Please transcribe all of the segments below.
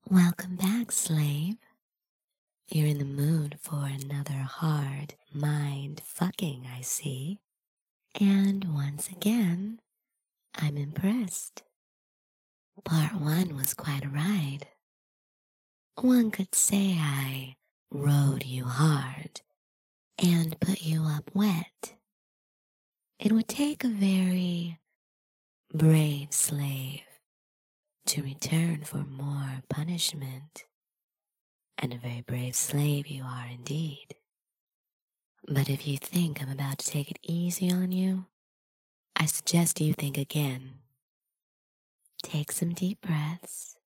Welcome back, slave. You're in the mood for another hard mind fucking, I see. And once again, I'm impressed. Part 1 was quite a ride. One could say I rode you hard and put you up wet. It would take a very brave slave to return for more punishment. And a very brave slave you are indeed. But if you think I'm about to take it easy on you, I suggest you think again. Take some deep breaths.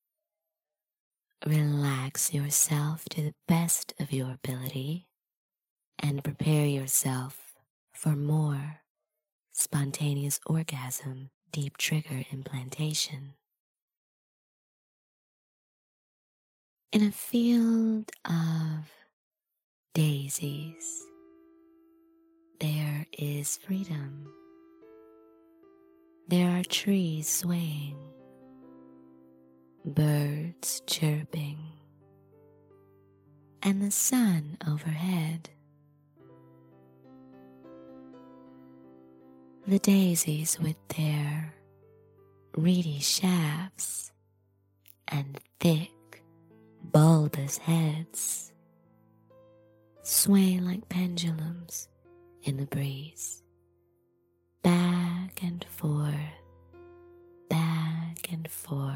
Relax yourself to the best of your ability and prepare yourself for more spontaneous orgasm deep trigger implantation. In a field of daisies, there is freedom. There are trees swaying, birds chirping, and the sun overhead. The daisies with their reedy shafts and thick, bulbous heads sway like pendulums in the breeze, back and forth, back and forth.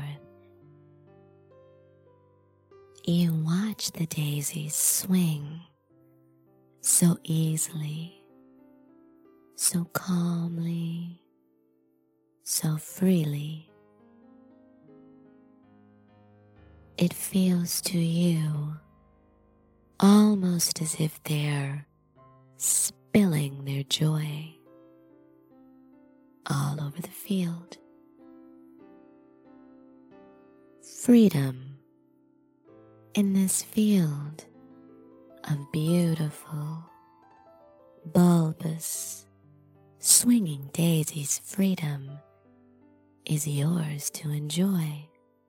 You watch the daisies swing so easily, so calmly, so freely. It feels to you almost as if they're spilling their joy all over the field. Freedom in this field of beautiful, bulbous, swinging daisies. Freedom is yours to enjoy,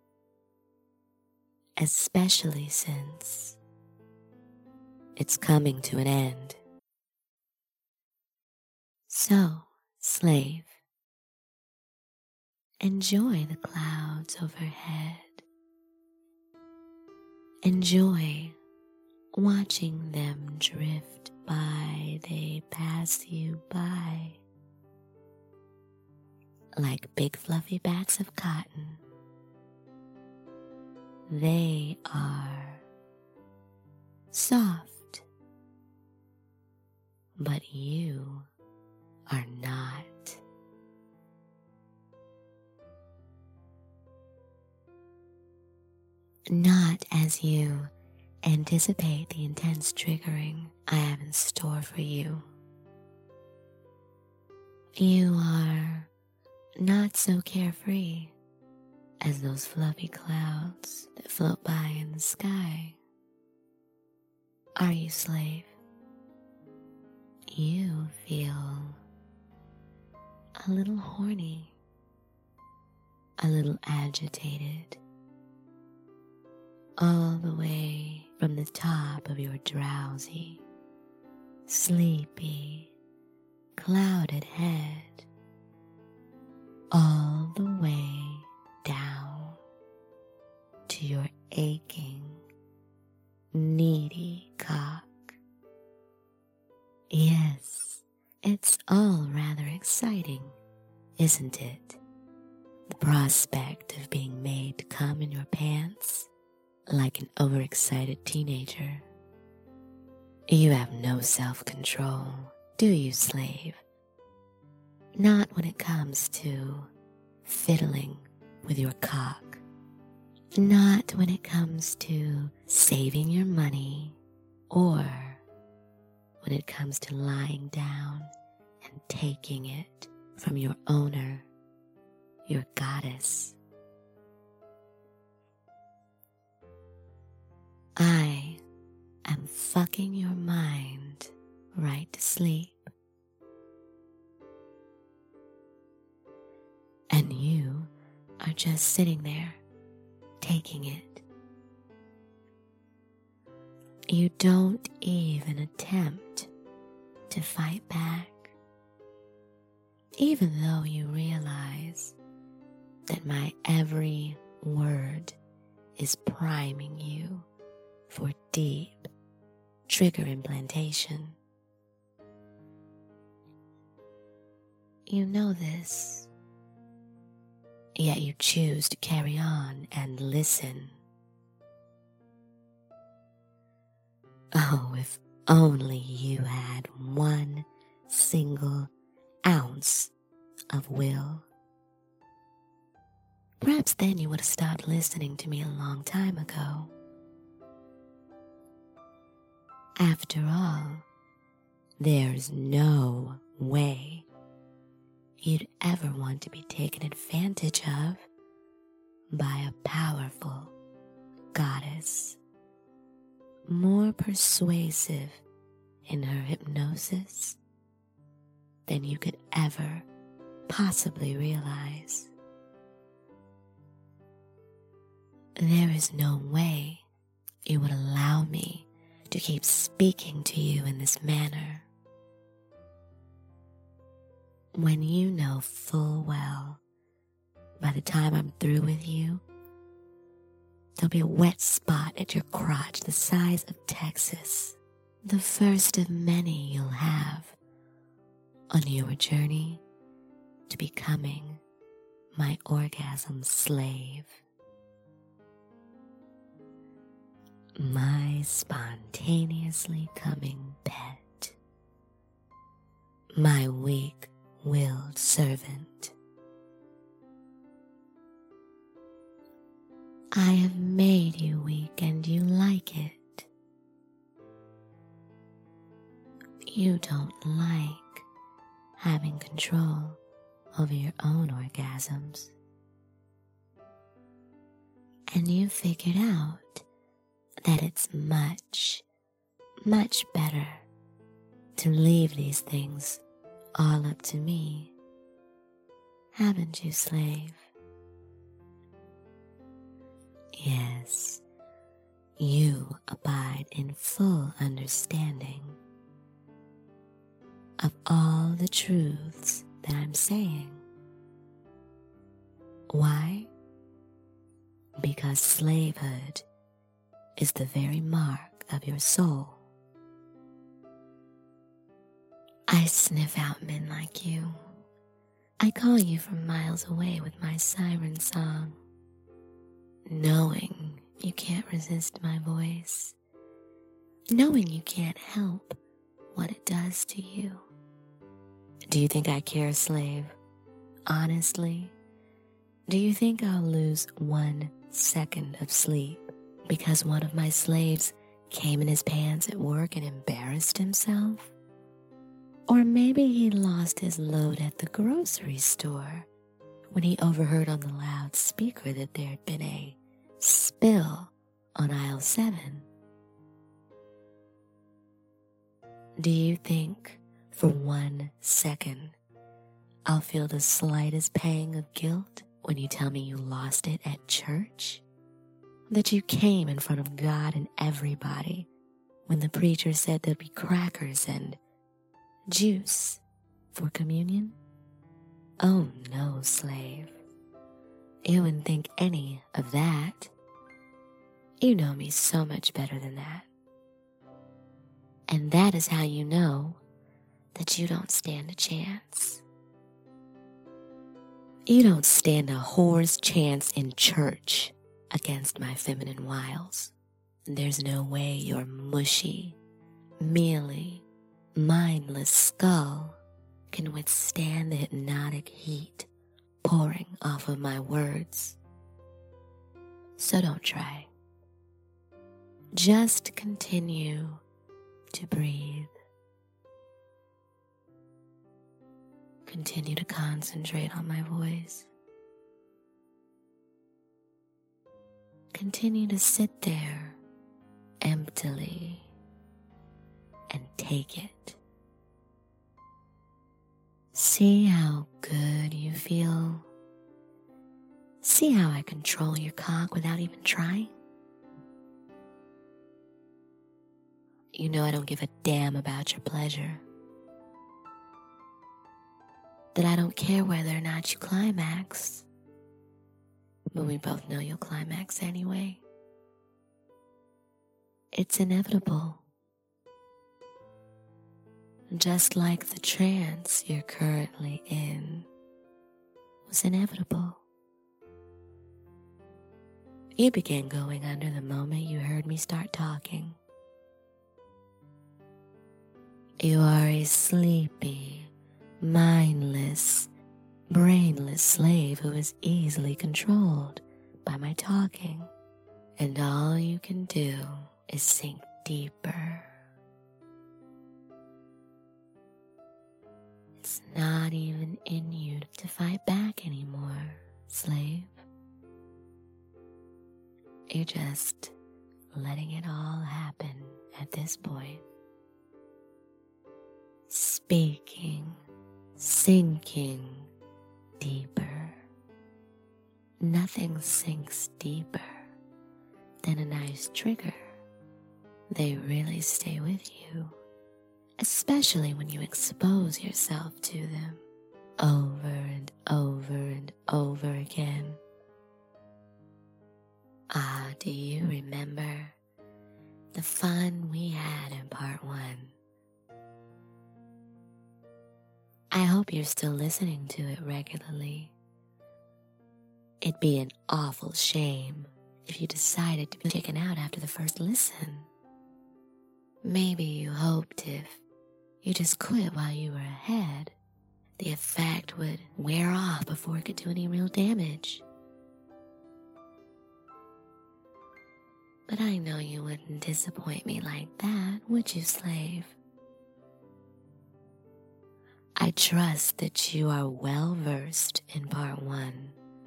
especially since it's coming to an end. So, slave, enjoy the clouds overhead. Enjoy watching them drift by. They pass you by like big fluffy bats of cotton. They are soft, but you are not. Not as you anticipate the intense triggering I have in store for you. You are not so carefree as those fluffy clouds that float by in the sky. Are you, slave? You feel a little horny, a little agitated, all the way from the top of your drowsy, sleepy, clouded head, all the way down to your aching, needy cock. Yes, it's all rather exciting, isn't it? The prospect of being made to come in your pants like an overexcited teenager. You have no self-control, do you, slave? Not when it comes to fiddling with your cock. Not when it comes to saving your money, or when it comes to lying down and taking it from your owner, your goddess. I am fucking your mind right to sleep. And you are just sitting there, taking it You don't even attempt to fight back, even though you realize that my every word is priming you for deep trigger implantation. You know this, yet you choose to carry on and listen. Oh, if only you had 1 single ounce of will. Perhaps then you would have stopped listening to me a long time ago. After all, there's no way you'd ever want to be taken advantage of by a powerful goddess, more persuasive in her hypnosis than you could ever possibly realize. There is no way you would allow me to keep speaking to you in this manner, when you know full well by the time I'm through with you, there'll be a wet spot at your crotch the size of Texas, the first of many you'll have on your journey to becoming my orgasm slave. My spontaneously coming pet, my weak-willed servant. I have made you weak and you like it. You don't like having control over your own orgasms. And you figured out that it's much, much better to leave these things all up to me. Haven't you, slave? Yes, you abide in full understanding of all the truths that I'm saying. Why? Because slavehood is the very mark of your soul. I sniff out men like you. I call you from miles away with my siren song, knowing you can't resist my voice, knowing you can't help what it does to you. Do you think I care, slave? Honestly? Do you think I'll lose 1 second of sleep because one of my slaves came in his pants at work and embarrassed himself? Or maybe he lost his load at the grocery store when he overheard on the loudspeaker that there had been a spill on aisle 7. Do you think for 1 second I'll feel the slightest pang of guilt when you tell me you lost it at church? That you came in front of God and everybody when the preacher said there'd be crackers and juice for communion? Oh no, slave. You wouldn't think any of that. You know me so much better than that. And that is how you know that you don't stand a chance. You don't stand a whore's chance in church against my feminine wiles. There's no way your mushy, mealy, mindless skull can withstand the hypnotic heat pouring off of my words. So don't try. Just continue to breathe. Continue to concentrate on my voice. Continue to sit there emptily and take it. See how good you feel. See how I control your cock without even trying. You know I don't give a damn about your pleasure. That I don't care whether or not you climax. But we both know you'll climax anyway. It's inevitable. Just like the trance you're currently in was inevitable. You began going under the moment you heard me start talking. You are a sleepy, mindless, brainless slave who is easily controlled by my talking, and all you can do is sink deeper. It's not even in you to fight back anymore, slave. You're just letting it all happen at this point. Speaking, sinking deeper. Nothing sinks deeper than a nice trigger. They really stay with you, especially when you expose yourself to them over and over and over again. Ah, do you remember the fun we had in part 1? I hope you're still listening to it regularly. It'd be an awful shame if you decided to be taken out after the first listen. Maybe you hoped if you just quit while you were ahead, the effect would wear off before it could do any real damage. But I know you wouldn't disappoint me like that, would you, slave? I trust that you are well versed in part 1,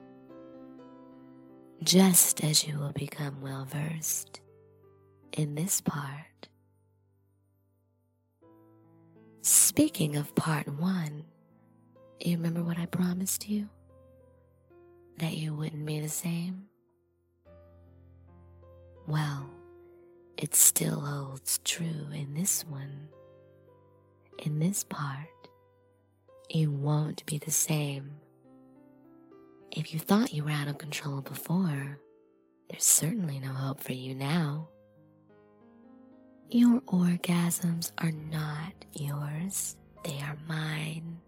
just as you will become well versed in this part. Speaking of part 1, you remember what I promised you? That you wouldn't be the same? Well, it still holds true in this one. In this part, you won't be the same. If you thought you were out of control before, there's certainly no hope for you now. Your orgasms are not yours, they are mine.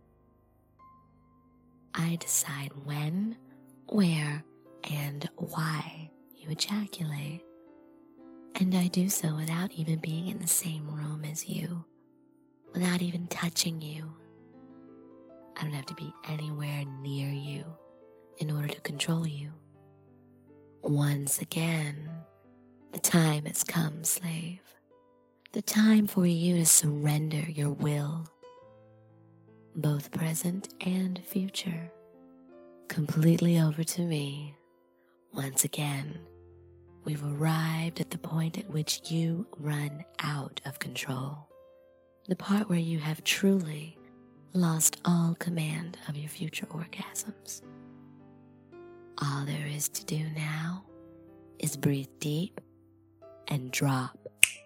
I decide when, where, and why you ejaculate. And I do so without even being in the same room as you, without even touching you. I don't have to be anywhere near you in order to control you. Once again, the time has come, slave. The time for you to surrender your will, both present and future, completely over to me. Once again, we've arrived at the point at which you run out of control. The part where you have truly lost all command of your future orgasms. All there is to do now is breathe deep and drop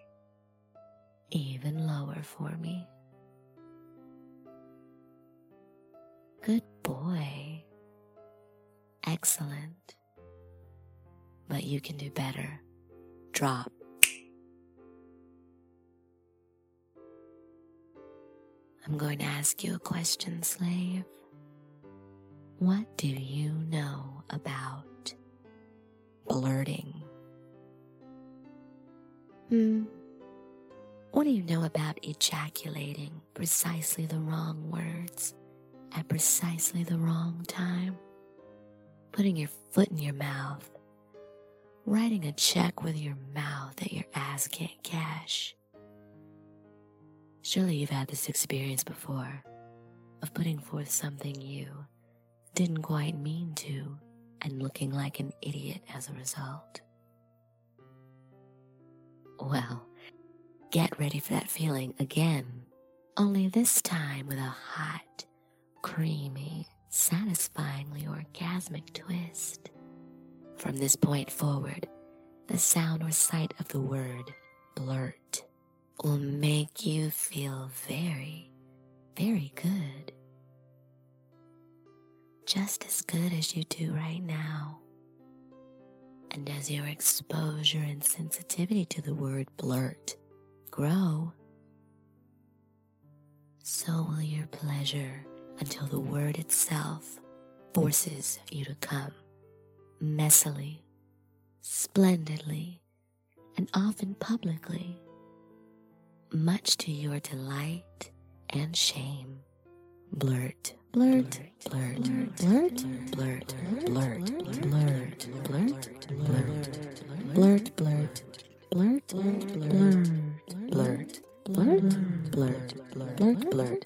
even lower for me. Good boy. Excellent. But you can do better. Drop. I'm going to ask you a question, slave. What do you know about blurting? What do you know about ejaculating precisely the wrong words at precisely the wrong time? Putting your foot in your mouth, writing a check with your mouth that your ass can't cash. Surely you've had this experience before, of putting forth something you didn't quite mean to and looking like an idiot as a result. Well, get ready for that feeling again, only this time with a hot, creamy, satisfyingly orgasmic twist. From this point forward, the sound or sight of the word blurt will make you feel very, very good. Just as good as you do right now. And as your exposure and sensitivity to the word blurt grow, so will your pleasure until the word itself forces you to come messily, splendidly, and often publicly, much to your delight and shame. Blurt, blurt, blurt, blurt, blurt, blurt, blurt, blurt, blurt, blurt, blurt, blurt, blurt, blurt, blurt, blurt, blurt, blurt,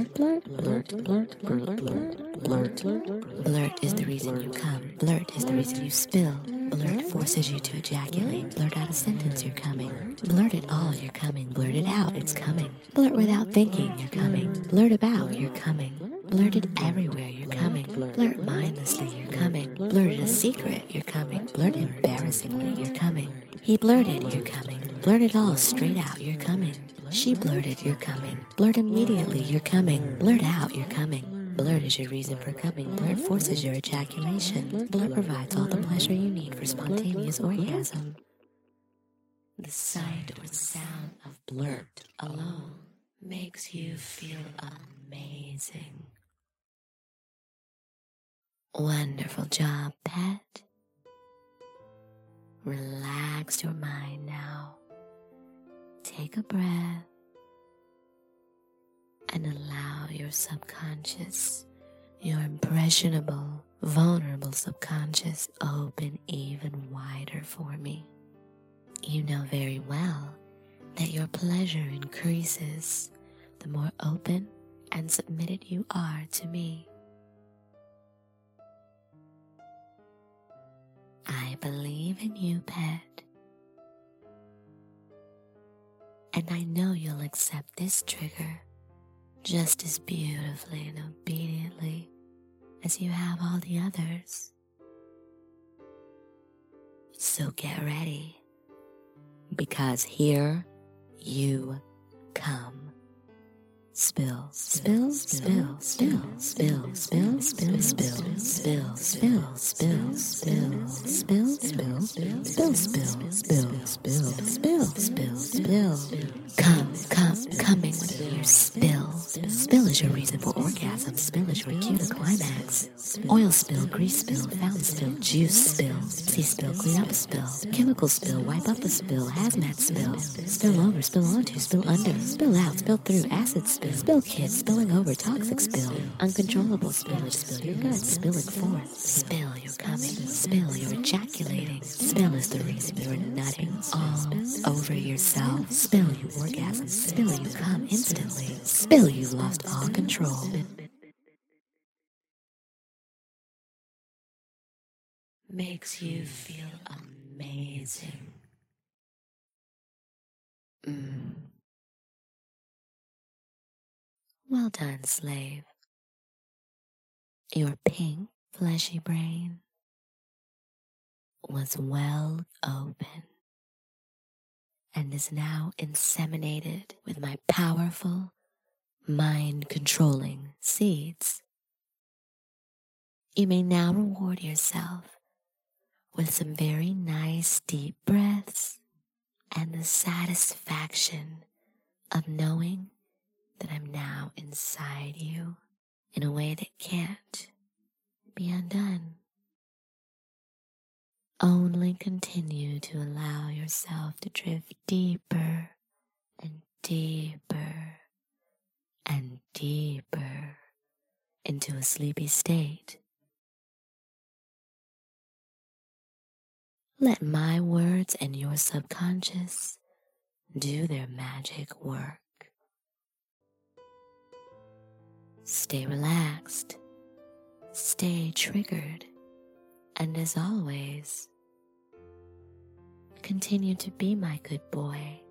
blurt. Blurt is the reason you come. Blurt is the reason you spill. Blurt forces you to ejaculate. Blurt out a sentence, you're coming. Blurt it all, you're coming. Blurt it out, it's coming. Blurt without thinking, you're coming. Blurt about, you're coming. Blurt it everywhere, you're coming. Blurt mindlessly, you're coming. Blurt it a secret, you're coming. Blurt embarrassingly, you're coming. He blurted, you're coming. Blurt it all straight out, you're coming. She blurted, you're coming. Blurt immediately, you're coming. Blurt out, you're coming. Blurt is your reason for coming. Blurt forces your ejaculation. Blurt provides all the pleasure you need for spontaneous orgasm. The sight or sound of blurt alone makes you feel amazing. Wonderful job, pet. Relax your mind now. Take a breath and allow your subconscious, your impressionable, vulnerable subconscious open even wider for me. You know very well that your pleasure increases the more open and submitted you are to me. I believe in you, pet. And I know you'll accept this trigger just as beautifully and obediently as you have all the others. So get ready, because here you come. Spill, spill, spill, spill, spill, spill, spill, spill, spill, spill, spill, spill, spill, spill, spill, spill, spill, spill, spill, spill. Coming with your spill. Spill is your reason for orgasm. Spill is your cue to climax. Oil spill, grease spill, fountain spill, juice spill, sea spill, clean up spill, chemical spill, wipe up a spill, hazmat spill, spill over, spill onto, spill under, spill out, spill through, acid spill, spill kids, spilling over, toxic spill, uncontrollable spillage, spill your guts, spilling forth, spill you're coming, spill you're ejaculating, spill is the reason you're nutting all over yourself, spill you orgasm, spill you come instantly, spill you've lost all control. Makes you feel amazing. Well done, slave. Your pink, fleshy brain was well open and is now inseminated with my powerful, mind-controlling seeds. You may now reward yourself with some very nice deep breaths and the satisfaction of knowing that I'm now inside you in a way that can't be undone. Only continue to allow yourself to drift deeper and deeper and deeper into a sleepy state. Let my words and your subconscious do their magic work. Stay relaxed, stay triggered, and as always, continue to be my good boy